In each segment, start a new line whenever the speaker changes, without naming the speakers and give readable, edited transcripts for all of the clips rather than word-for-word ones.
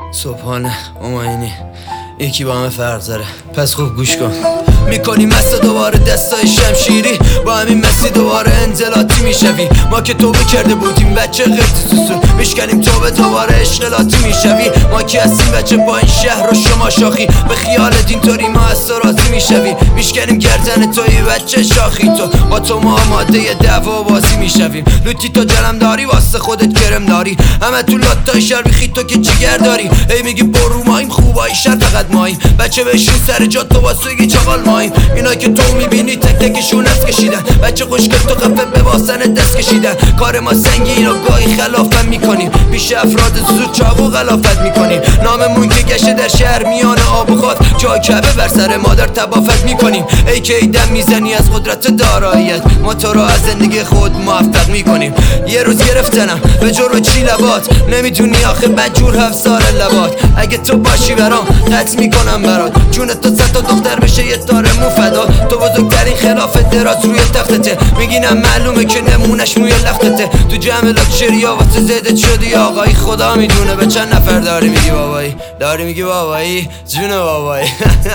صبحانه اوماینی یکی با همه فرق داره، پس خوب گوش کن. میکنیم مست دوباره دستای شمشیری، با همین مسی دوباره انزلاتی میشوی. ما که توبه کرده بودیم بچه غیرتی سوسون، میشکنیم توبه دوباره اشغلاتی میشوی. ما که هستیم بچه با این شهر و شما شاخی، به خیالت اینطوری ما از تو راضی میشوی. میشکنیم گردن توی بچه شاخی، تو با تو ما آماده دعوا و بازی میشویم. لوتی تو جلم داری واسه خودت کرم داری، همه تو لاتای شهر بیخی تو که جگر داری. ای میگی برو ماییم خوبای شهر فقط ماییم، بچه بشین سر جا تو واسه گی چاقال ماییم. اینا که تو میبینی تک تکشون از کشیدن، بچه خوشگل تو خفه به واسن دست کشیدن. کار ما سنگین و گاهی خلافت میکنیم، پیش افراد زود چاقو غلافت میکنیم. ناممون که گشته در شهر میان آب و خاک، جای کعبه بر سر مادر تبافت میکنیم. ای که ایدم میزنی از قدرت داراییت، ما تو رو از زندگی خود موفق میکنیم. یه روز گرفتنم به جور چی لبات، نمیتونی آخه بدجور هفزار لبات. اگه تو باشی برام قطع میکنم برات، جون تو صد تا دختر بشه یه تاره مو فدا. تو بزرگترین خلاف دراز روی تختته، میگینم معلومه که نمونش موی لختته. تو جمع لاکچریا واسه زیدت شدی آقایی، خدا میدونه به چند نفر داری میگی بابایی، داری میگی بابایی، جون بابایی.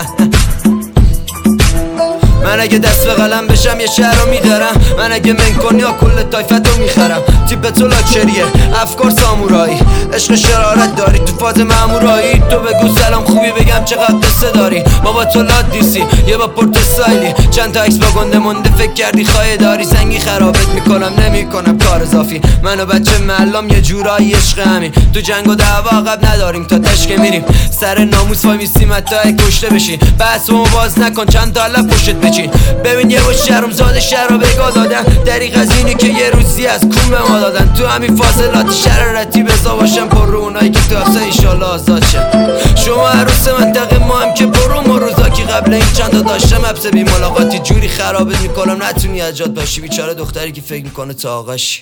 من اگه دست به قلم بشم یه شهر رو میدارم، من اگه من کنی ها کل تایفت رو میخرم. تیپ تو لاکچریه، افکار سامورایی، عشق شرارت داری تو فاز مامورایی. تو بگو سلام خوبی بگم چقدر قصه داری، ما با تو لاد دیسی یه با پورت استایلی. چند تا عکس با گنده مونده فکر کردی خواهی داری، سنگی خرابت میکنم نمیکنم کار اضافی. من و بچه معلم یه جورایی عشق همین، تو جنگ و دعوا عقب نداریم تا تشکه میریم. سر ناموس وای میستیم حتی کشته بشین، بحثمو باز نکن چند تا لب پشت بچین. ببین یه با شهرمزاد شهر رو بگاه دادن، دریق از اینی که یه روزی از کون به ما دادن. تو همین فاصلات شرارتی بزا باشم پر رو اونایی که تو هفته ایشالله آزاد شن. شما عروس منطقه ما هم که برو ما روزا که قبل این چند تا داشتم حبس بی ملاقاتی. جوری خرابت میکنم نتونی از جات باشی، بیچاره دختری که فکر میکنه تا آقاش.